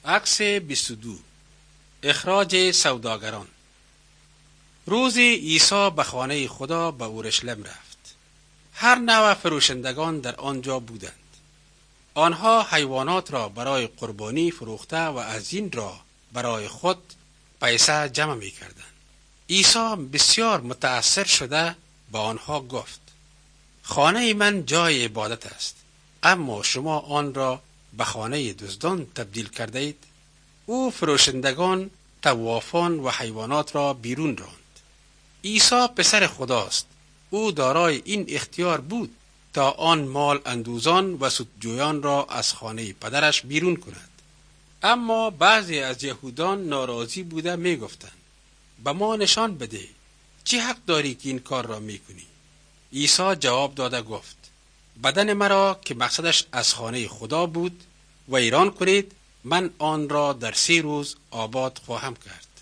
عکس 22. اخراج سوداگران. روزی عیسی به خانه خدا به اورشلیم رفت. هر نوع فروشندگان در آنجا بودند. آنها حیوانات را برای قربانی فروخته و از این را برای خود پیسه جمع می کردند. عیسی بسیار متأثر شده به آنها گفت: خانه من جای عبادت است، اما شما آن را به خانه دزدان تبدیل کرده اید. او فروشندگان، طوافان و حیوانات را بیرون راند. عیسی پسر خداست. او دارای این اختیار بود تا آن مال اندوزان و سودجویان را از خانه پدرش بیرون کند. اما بعضی از یهودان ناراضی بوده می گفتند: به ما نشان بده، چی حق داری که این کار را می کنی؟ عیسی جواب داده گفت: بدن مرا که مقصدش از خانه خدا بود ویران کنید، من آن را در 3 روز آباد خواهم کرد.